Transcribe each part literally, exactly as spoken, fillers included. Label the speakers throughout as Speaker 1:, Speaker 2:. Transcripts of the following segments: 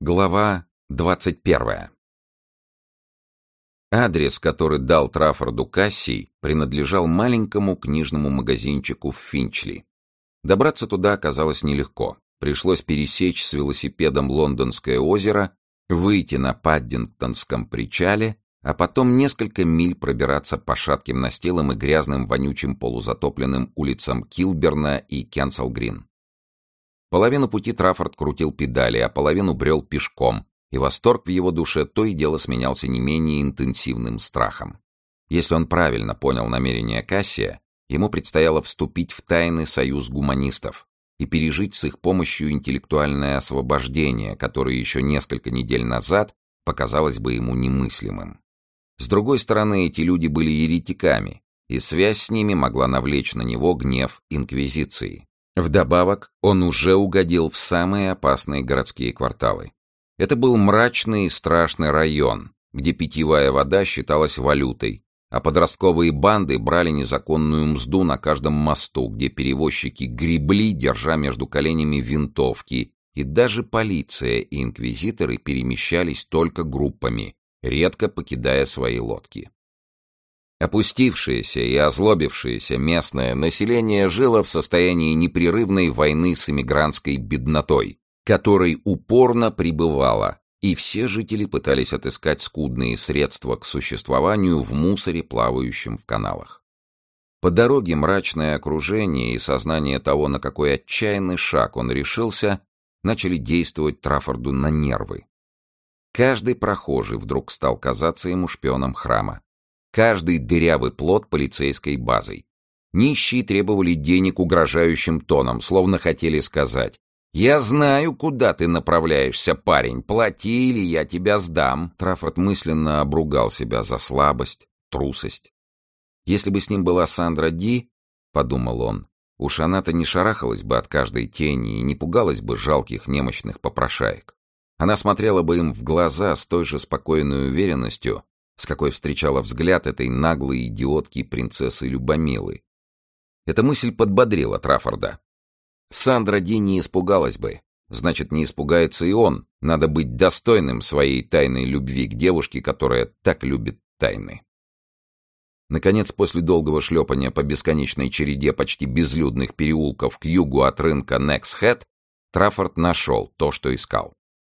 Speaker 1: Глава двадцать первая. Адрес, который дал Траффорду Кассий, принадлежал маленькому книжному магазинчику в Финчли. Добраться туда оказалось нелегко. Пришлось пересечь с велосипедом Лондонское озеро, выйти на Паддингтонском причале, а потом несколько миль пробираться по шатким настилам и грязным вонючим полузатопленным улицам Килберна и Кенсел-Грин. Половину пути Траффорд крутил педали, а половину брел пешком, и восторг в его душе то и дело сменялся не менее интенсивным страхом. Если он правильно понял намерения Кассия, ему предстояло вступить в тайный союз гуманистов и пережить с их помощью интеллектуальное освобождение, которое еще несколько недель назад показалось бы ему немыслимым. С другой стороны, эти люди были еретиками, и связь с ними могла навлечь на него гнев инквизиции. Вдобавок, он уже угодил в самые опасные городские кварталы. Это был мрачный и страшный район, где питьевая вода считалась валютой, а подростковые банды брали незаконную мзду на каждом мосту, где перевозчики гребли, держа между коленями винтовки, и даже полиция и инквизиторы перемещались только группами, редко покидая свои лодки. Опустившееся и озлобившееся местное население жило в состоянии непрерывной войны с эмигрантской беднотой, которой упорно пребывала, и все жители пытались отыскать скудные средства к существованию в мусоре, плавающем в каналах. По дороге мрачное окружение и сознание того, на какой отчаянный шаг он решился, начали действовать Траффорду на нервы. Каждый прохожий вдруг стал казаться ему шпионом храма. Каждый дырявый плот полицейской базой. Нищие требовали денег угрожающим тоном, словно хотели сказать: «Я знаю, куда ты направляешься, парень, плати, или я тебя сдам». Траффорд мысленно обругал себя за слабость, трусость. Если бы с ним была Сандра Ди, — подумал он, — уж она-то не шарахалась бы от каждой тени и не пугалась бы жалких немощных попрошаек. Она смотрела бы им в глаза с той же спокойной уверенностью, с какой встречала взгляд этой наглой идиотки принцессы Любомилы. Эта мысль подбодрила Траффорда. Сандра Ди не испугалась бы, значит, не испугается и он. Надо быть достойным своей тайной любви к девушке, которая так любит тайны. Наконец, после долгого шлепания по бесконечной череде почти безлюдных переулков к югу от рынка Некс-Хэт, Траффорд нашел то, что искал.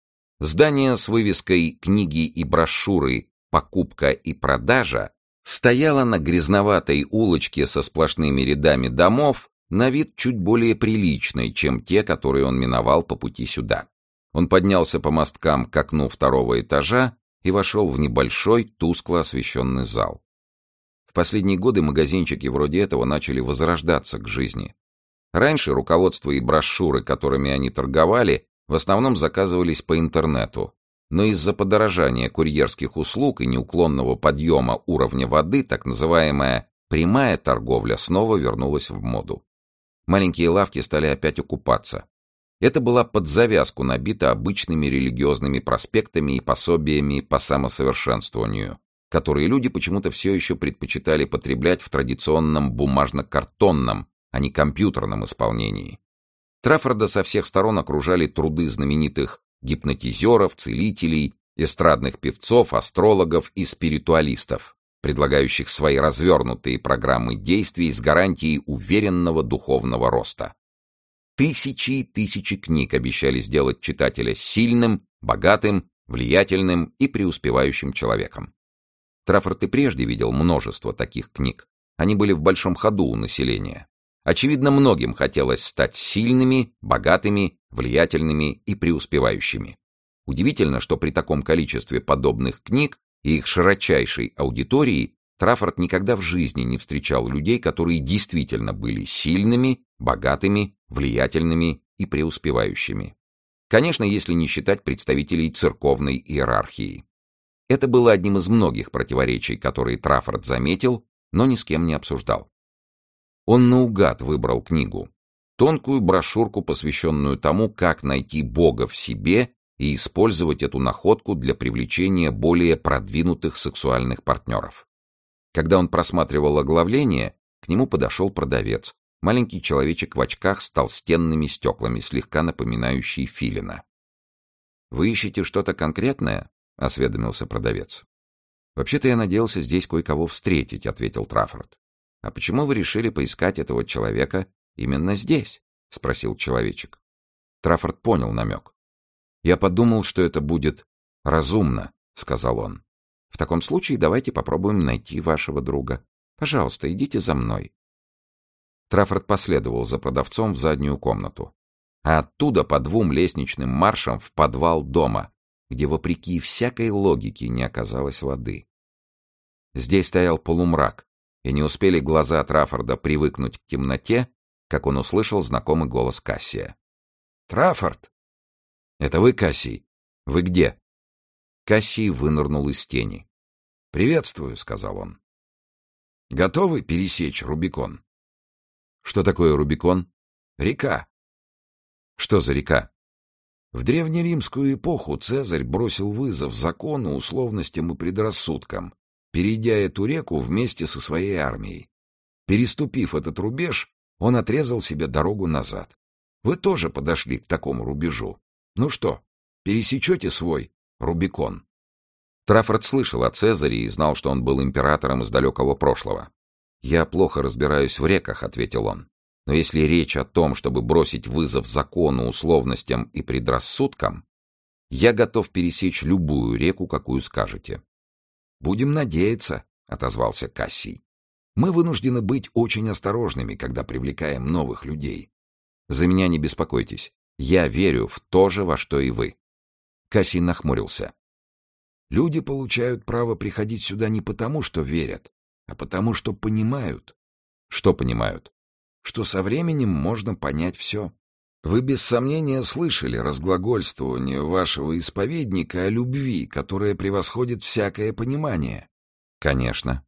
Speaker 1: Здание с вывеской «Книги и брошюры. Покупка и продажа» стояло на грязноватой улочке со сплошными рядами домов, на вид чуть более приличной, чем те, которые он миновал по пути сюда. Он поднялся по мосткам к окну второго этажа и вошел в небольшой, тускло освещенный зал. В последние годы магазинчики вроде этого начали возрождаться к жизни. Раньше руководства и брошюры, которыми они торговали, в основном заказывались по интернету, но из-за подорожания курьерских услуг и неуклонного подъема уровня воды так называемая прямая торговля снова вернулась в моду. Маленькие лавки стали опять окупаться. Это была под завязку набита обычными религиозными проспектами и пособиями по самосовершенствованию, которые люди почему-то все еще предпочитали потреблять в традиционном бумажно-картонном, а не компьютерном исполнении. Траффорда со всех сторон окружали труды знаменитых гипнотизеров, целителей, эстрадных певцов, астрологов и спиритуалистов, предлагающих свои развернутые программы действий с гарантией уверенного духовного роста. Тысячи и тысячи книг обещали сделать читателя сильным, богатым, влиятельным и преуспевающим человеком. Траффорд и прежде видел множество таких книг. Они были в большом ходу у населения. Очевидно, многим хотелось стать сильными, богатыми, влиятельными и преуспевающими. Удивительно, что при таком количестве подобных книг и их широчайшей аудитории Траффорд никогда в жизни не встречал людей, которые действительно были сильными, богатыми, влиятельными и преуспевающими. Конечно, если не считать представителей церковной иерархии. Это было одним из многих противоречий, которые Траффорд заметил, но ни с кем не обсуждал. Он наугад выбрал книгу, тонкую брошюрку, посвященную тому, как найти Бога в себе и использовать эту находку для привлечения более продвинутых сексуальных партнеров. Когда он просматривал оглавление, к нему подошел продавец, маленький человечек в очках с толстенными стеклами, слегка напоминающий филина. «Вы ищете что-то конкретное?» — осведомился продавец. «Вообще-то я надеялся здесь кое-кого встретить», — ответил Траффорд. «А почему вы решили поискать этого человека именно здесь?» — спросил человечек. Траффорд понял намек. «Я подумал, что это будет разумно», — сказал он. «В таком случае давайте попробуем найти вашего друга. Пожалуйста, идите за мной». Траффорд последовал за продавцом в заднюю комнату, а оттуда по двум лестничным маршам в подвал дома, где, вопреки всякой логике, не оказалось воды. Здесь стоял полумрак, и не успели глаза Траффорда привыкнуть к темноте, как он услышал знакомый голос Кассия. «Траффорд!» «Это вы, Кассий? Вы где?» Кассий вынырнул из тени. «Приветствую», — сказал он. «Готовы пересечь Рубикон?» «Что такое Рубикон?» «Река». «Что за река?» В древнеримскую эпоху Цезарь бросил вызов закону, условностям и предрассудкам, перейдя эту реку вместе со своей армией. Переступив этот рубеж, он отрезал себе дорогу назад. Вы тоже подошли к такому рубежу. Ну что, пересечете свой Рубикон?» Траффорд слышал о Цезаре и знал, что он был императором из далекого прошлого. «Я плохо разбираюсь в реках», — ответил он. «Но если речь о том, чтобы бросить вызов закону, условностям и предрассудкам, я готов пересечь любую реку, какую скажете». «Будем надеяться», — отозвался Кассий. «Мы вынуждены быть очень осторожными, когда привлекаем новых людей». «За меня не беспокойтесь. Я верю в то же, во что и вы». Кассий нахмурился. «Люди получают право приходить сюда не потому, что верят, а потому, что понимают». «Что понимают?» «Что со временем можно понять все. Вы без сомнения слышали разглагольствование вашего исповедника о любви, которая превосходит всякое понимание». «Конечно».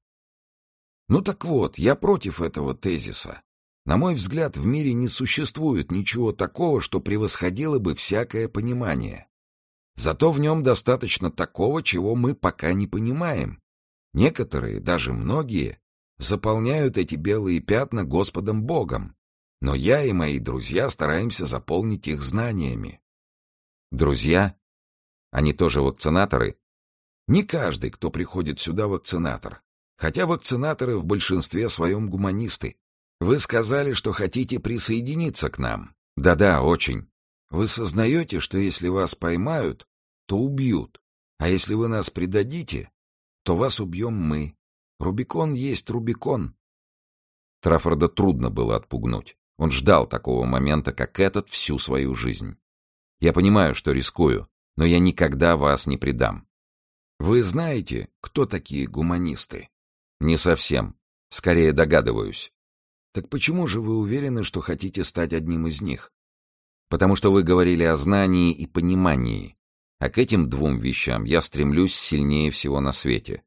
Speaker 1: «Ну так вот, я против этого тезиса. На мой взгляд, в мире не существует ничего такого, что превосходило бы всякое понимание. Зато в нем достаточно такого, чего мы пока не понимаем. Некоторые, даже многие, заполняют эти белые пятна Господом Богом, но я и мои друзья стараемся заполнить их знаниями». «Друзья? Они тоже вакцинаторы?» «Не каждый, кто приходит сюда, вакцинатор. Хотя вакцинаторы в большинстве своем гуманисты. Вы сказали, что хотите присоединиться к нам». «Да-да, очень». «Вы сознаете, что если вас поймают, то убьют, а если вы нас предадите, то вас убьем мы. Рубикон есть Рубикон». Траффорда трудно было отпугнуть. Он ждал такого момента, как этот, всю свою жизнь. «Я понимаю, что рискую, но я никогда вас не предам». «Вы знаете, кто такие гуманисты?» «Не совсем. Скорее догадываюсь». «Так почему же вы уверены, что хотите стать одним из них?» «Потому что вы говорили о знании и понимании, а к этим двум вещам я стремлюсь сильнее всего на свете».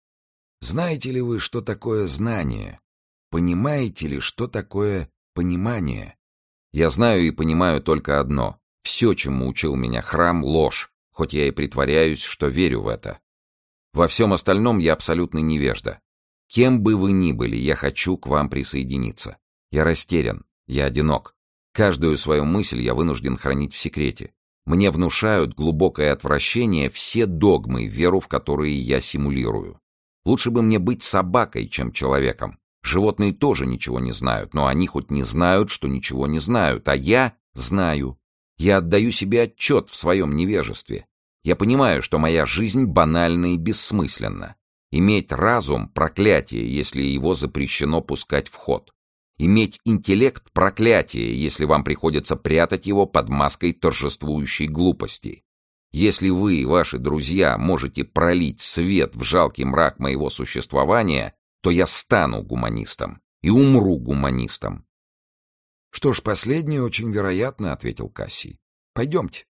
Speaker 1: «Знаете ли вы, что такое знание? Понимаете ли, что такое понимание?» «Я знаю и понимаю только одно. Все, чему учил меня храм, — ложь, хоть я и притворяюсь, что верю в это. Во всем остальном я абсолютно невежда. Кем бы вы ни были, я хочу к вам присоединиться. Я растерян, я одинок. Каждую свою мысль я вынужден хранить в секрете. Мне внушают глубокое отвращение все догмы, веру в которые я симулирую. Лучше бы мне быть собакой, чем человеком. Животные тоже ничего не знают, но они хоть не знают, что ничего не знают, а я знаю. Я отдаю себе отчет в своем невежестве. Я понимаю, что моя жизнь банальна и бессмысленна. Иметь разум — проклятие, если его запрещено пускать в ход. Иметь интеллект — проклятие, если вам приходится прятать его под маской торжествующей глупости. Если вы и ваши друзья можете пролить свет в жалкий мрак моего существования, то я стану гуманистом и умру гуманистом». «Что ж, последнее очень вероятно», — ответил Кассий. «Пойдемте».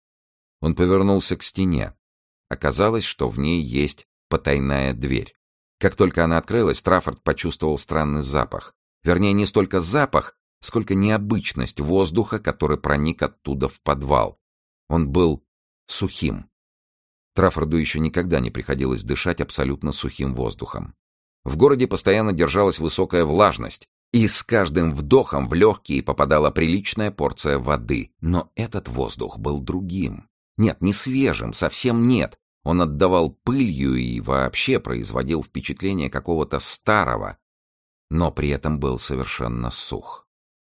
Speaker 1: Он повернулся к стене. Оказалось, что в ней есть потайная дверь. Как только она открылась, Траффорд почувствовал странный запах. Вернее, не столько запах, сколько необычность воздуха, который проник оттуда в подвал. Он был сухим. Траффорду еще никогда не приходилось дышать абсолютно сухим воздухом. В городе постоянно держалась высокая влажность, и с каждым вдохом в легкие попадала приличная порция воды. Но этот воздух был другим. Нет, не свежим, совсем нет. Он отдавал пылью и вообще производил впечатление какого-то старого, но при этом был совершенно сух.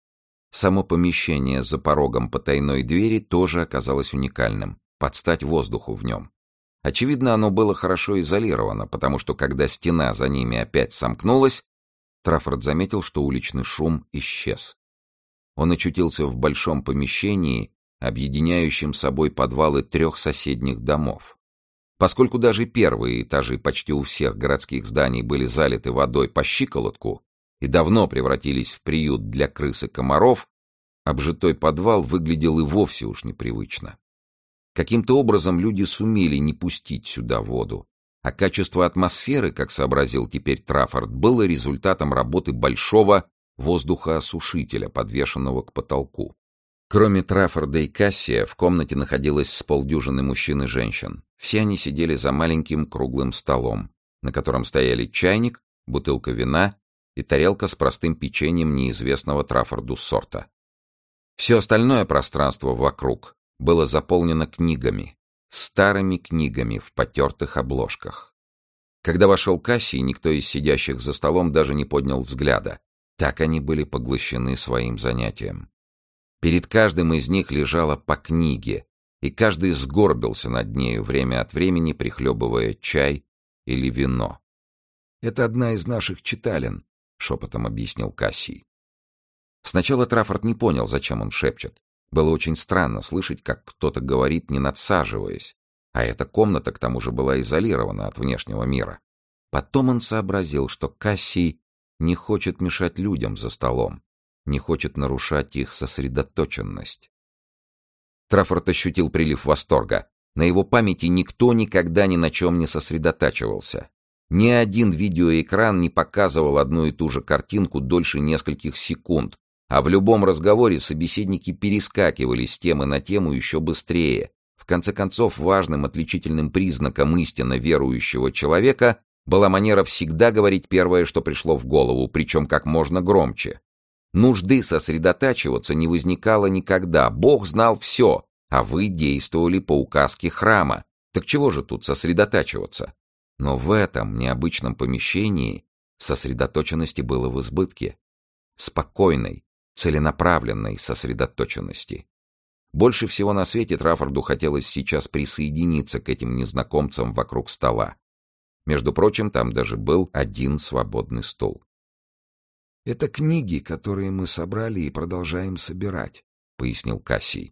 Speaker 1: Само помещение за порогом потайной двери тоже оказалось уникальным, под стать воздуху в нем. Очевидно, оно было хорошо изолировано, потому что, когда стена за ними опять сомкнулась, Траффорд заметил, что уличный шум исчез. Он очутился в большом помещении, объединяющем собой подвалы трех соседних домов. Поскольку даже первые этажи почти у всех городских зданий были залиты водой по щиколотку и давно превратились в приют для крыс и комаров, обжитой подвал выглядел и вовсе уж непривычно. Каким-то образом люди сумели не пустить сюда воду, а качество атмосферы, как сообразил теперь Траффорд, было результатом работы большого воздухоосушителя, подвешенного к потолку. Кроме Траффорда и Кассия, в комнате находилось с полдюжины мужчин и женщин. Все они сидели за маленьким круглым столом, на котором стояли чайник, бутылка вина и тарелка с простым печеньем неизвестного Траффорду сорта. Все остальное пространство вокруг было заполнено книгами, старыми книгами в потертых обложках. Когда вошел Кассий, никто из сидящих за столом даже не поднял взгляда. Так они были поглощены своим занятием. Перед каждым из них лежало по книге, и каждый сгорбился над нею, время от времени прихлебывая чай или вино. «Это одна из наших читален», — шепотом объяснил Кассий. Сначала Траффорд не понял, зачем он шепчет. Было очень странно слышать, как кто-то говорит, не надсаживаясь, а эта комната к тому же была изолирована от внешнего мира. Потом он сообразил, что Кассий не хочет мешать людям за столом, не хочет нарушать их сосредоточенность. Траффорд ощутил прилив восторга. На его памяти никто никогда ни на чем не сосредотачивался. Ни один видеоэкран не показывал одну и ту же картинку дольше нескольких секунд, а в любом разговоре собеседники перескакивали с темы на тему еще быстрее. В конце концов, важным отличительным признаком истинно верующего человека была манера всегда говорить первое, что пришло в голову, причем как можно громче. Нужды сосредотачиваться не возникало никогда. Бог знал все, а вы действовали по указке храма. Так чего же тут сосредотачиваться? Но в этом необычном помещении сосредоточенности было в избытке. Спокойной, целенаправленной сосредоточенности. Больше всего на свете Траффорду хотелось сейчас присоединиться к этим незнакомцам вокруг стола. Между прочим, там даже был один свободный стул.
Speaker 2: «Это книги, которые мы собрали и продолжаем собирать», — пояснил Кассий.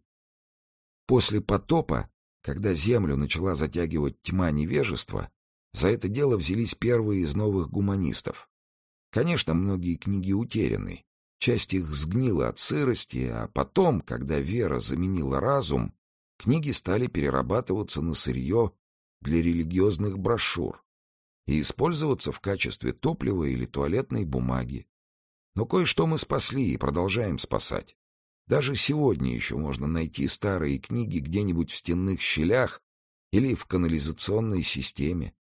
Speaker 2: «После потопа, когда землю начала затягивать тьма невежества, за это дело взялись первые из новых гуманистов. Конечно, многие книги утеряны, часть их сгнила от сырости, а потом, когда вера заменила разум, книги стали перерабатываться на сырье для религиозных брошюр и использоваться в качестве топлива или туалетной бумаги. Но кое-что мы спасли и продолжаем спасать. Даже сегодня еще можно найти старые книги где-нибудь в стенных щелях или в канализационной системе.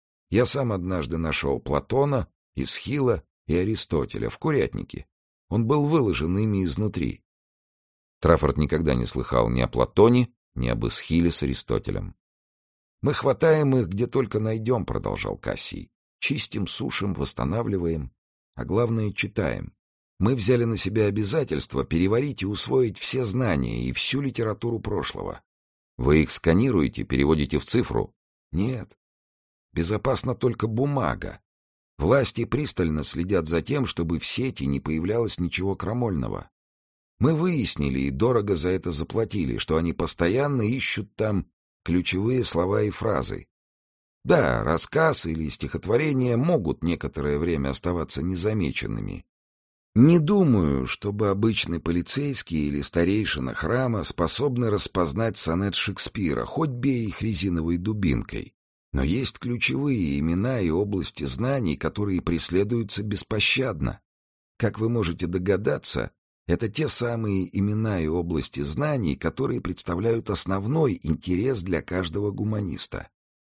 Speaker 2: Я сам однажды нашел Платона, Эсхила и Аристотеля в курятнике. Он был выложен ими изнутри.
Speaker 1: Траффорд никогда не слыхал ни о Платоне, ни об Эсхиле с Аристотелем.
Speaker 2: «Мы хватаем их, где только найдем», — продолжал Кассий. «Чистим, сушим, восстанавливаем, а главное — читаем. Мы взяли на себя обязательство переварить и усвоить все знания и всю литературу прошлого».
Speaker 1: «Вы их сканируете, переводите в цифру?»
Speaker 2: «Нет. Безопасна только бумага. Власти пристально следят за тем, чтобы в сети не появлялось ничего крамольного. Мы выяснили и дорого за это заплатили, что они постоянно ищут там ключевые слова и фразы. Да, рассказ или стихотворение могут некоторое время оставаться незамеченными. Не думаю, чтобы обычный полицейский или старейшина храма способны распознать сонет Шекспира, хоть бей их резиновой дубинкой. Но есть ключевые имена и области знаний, которые преследуются беспощадно. Как вы можете догадаться, это те самые имена и области знаний, которые представляют основной интерес для каждого гуманиста.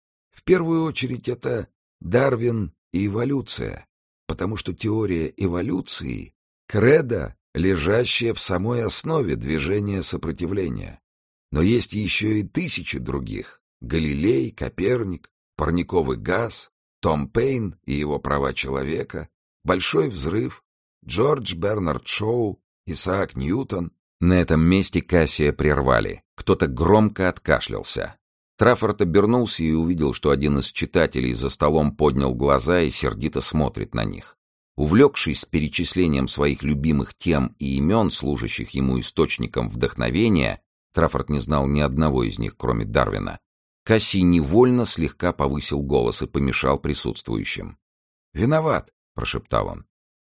Speaker 2: В первую очередь это Дарвин и эволюция, потому что теория эволюции — кредо, лежащее в самой основе движения сопротивления. Но есть еще и тысячи других. Галилей, Коперник, парниковый газ, Том Пейн и его права человека, Большой взрыв, Джордж Бернард Шоу, Исаак Ньютон.
Speaker 1: На этом месте Кассия прервали. Кто-то громко откашлялся. Траффорд обернулся и увидел, что один из читателей за столом поднял глаза и сердито смотрит на них. Увлекшись перечислением своих любимых тем и имен, служащих ему источником вдохновения, Траффорд не знал ни одного из них, кроме Дарвина. Кассий невольно слегка повысил голос и помешал присутствующим.
Speaker 2: «Виноват», — прошептал он.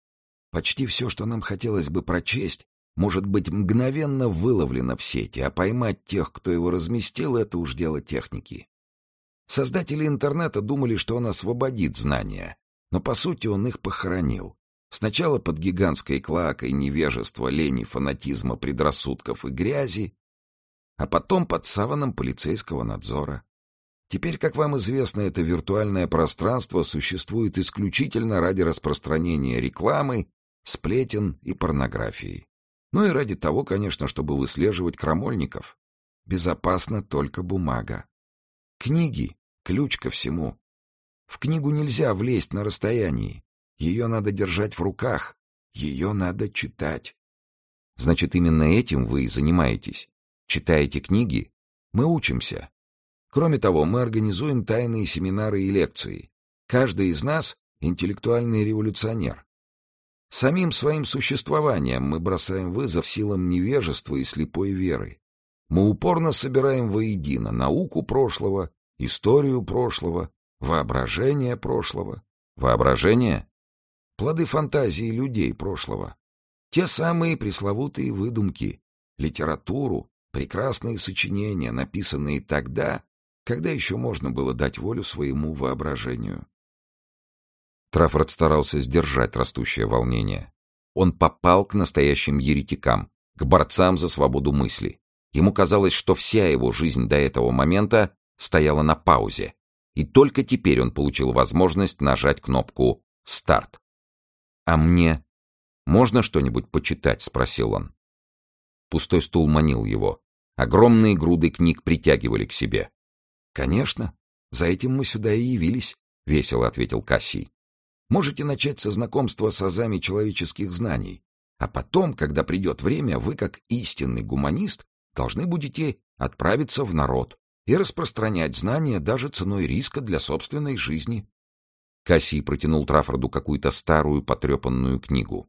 Speaker 2: «Почти все, что нам хотелось бы прочесть, может быть мгновенно выловлено в сети, а поймать тех, кто его разместил, — это уж дело техники. Создатели интернета думали, что он освободит знания, но по сути он их похоронил. Сначала под гигантской клоакой невежества, лени, фанатизма, предрассудков и грязи, а потом под саваном полицейского надзора. Теперь, как вам известно, это виртуальное пространство существует исключительно ради распространения рекламы, сплетен и порнографии. Ну и ради того, конечно, чтобы выслеживать крамольников. Безопасна только бумага. Книги — ключ ко всему. В книгу нельзя влезть на расстоянии. Ее надо держать в руках. Ее надо читать.
Speaker 1: Значит, именно этим вы и занимаетесь? Читаете книги?
Speaker 2: Мы учимся. Кроме того, мы организуем тайные семинары и лекции. Каждый из нас — интеллектуальный революционер. Самим своим существованием мы бросаем вызов силам невежества и слепой веры. Мы упорно собираем воедино науку прошлого, историю прошлого, воображение прошлого.
Speaker 1: Воображение?
Speaker 2: Плоды фантазии людей прошлого. Те самые пресловутые выдумки, литературу, прекрасные сочинения, написанные тогда, когда еще можно было дать волю своему воображению.
Speaker 1: Траффорд старался сдержать растущее волнение. Он попал к настоящим еретикам, к борцам за свободу мысли. Ему казалось, что вся его жизнь до этого момента стояла на паузе, и только теперь он получил возможность нажать кнопку «Старт». «А мне можно что-нибудь почитать?» — спросил он. Пустой стул манил его. Огромные груды книг притягивали к себе.
Speaker 2: «Конечно, за этим мы сюда и явились», — весело ответил Кассий. «Можете начать со знакомства с азами человеческих знаний, а потом, когда придет время, вы, как истинный гуманист, должны будете отправиться в народ и распространять знания даже ценой риска для собственной жизни».
Speaker 1: Кассий протянул Траффорду какую-то старую потрепанную книгу.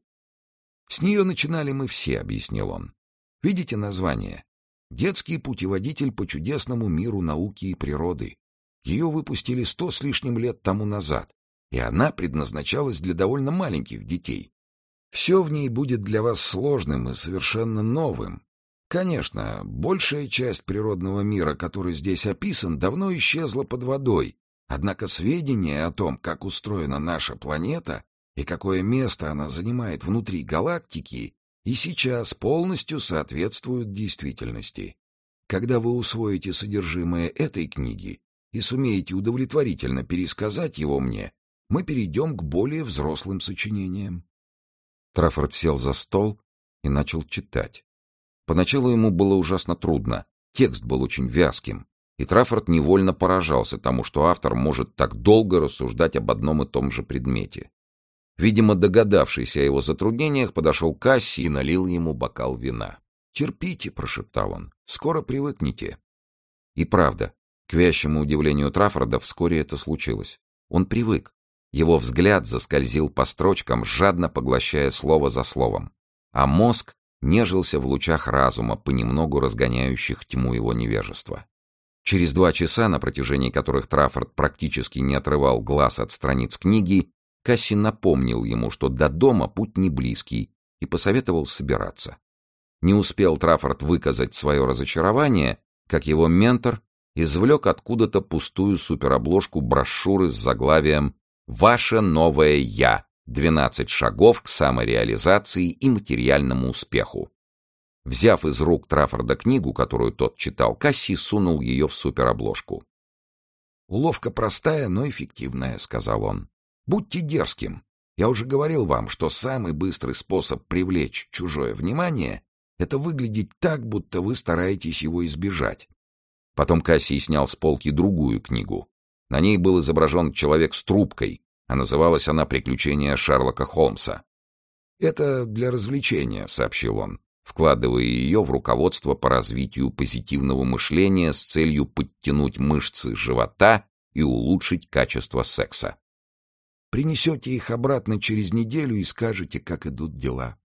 Speaker 2: «С нее начинали мы все», — объяснил он. «Видите название? «Детский путеводитель по чудесному миру науки и природы». Ее выпустили сто с лишним лет тому назад, и она предназначалась для довольно маленьких детей. Все в ней будет для вас сложным и совершенно новым. Конечно, большая часть природного мира, который здесь описан, давно исчезла под водой, однако сведения о том, как устроена наша планета и какое место она занимает внутри галактики, и сейчас полностью соответствуют действительности. Когда вы усвоите содержимое этой книги и сумеете удовлетворительно пересказать его мне, мы перейдем к более взрослым сочинениям».
Speaker 1: Траффорд сел за стол и начал читать. Поначалу ему было ужасно трудно, текст был очень вязким, и Траффорд невольно поражался тому, что автор может так долго рассуждать об одном и том же предмете. Видимо, догадавшись о его затруднениях, подошел к Кассий и налил ему бокал вина.
Speaker 2: «Терпите», — прошептал он, — «скоро привыкнете».
Speaker 1: И правда, к вящему удивлению Траффорда, вскоре это случилось. Он привык. Его взгляд заскользил по строчкам, жадно поглощая слово за словом. А мозг нежился в лучах разума, понемногу разгоняющих тьму его невежества. Через два часа, на протяжении которых Траффорд практически не отрывал глаз от страниц книги, Кассий напомнил ему, что до дома путь не близкий, и посоветовал собираться. Не успел Траффорд выказать свое разочарование, как его ментор извлек откуда-то пустую суперобложку брошюры с заглавием «Ваше новое Я. двенадцать шагов к самореализации и материальному успеху». Взяв из рук Траффорда книгу, которую тот читал, Кассий сунул ее в суперобложку.
Speaker 2: «Уловка простая, но эффективная», — сказал он. «Будьте дерзким. Я уже говорил вам, что самый быстрый способ привлечь чужое внимание — Это выглядит так, будто вы стараетесь его избежать.
Speaker 1: Потом Кассий снял с полки другую книгу. На ней был изображен человек с трубкой, а называлась она «Приключения Шерлока Холмса».
Speaker 2: «Это для развлечения», — сообщил он,
Speaker 1: вкладывая ее в руководство по развитию позитивного мышления с целью подтянуть мышцы живота и улучшить качество секса.
Speaker 2: «Принесете их обратно через неделю и скажете, как идут дела».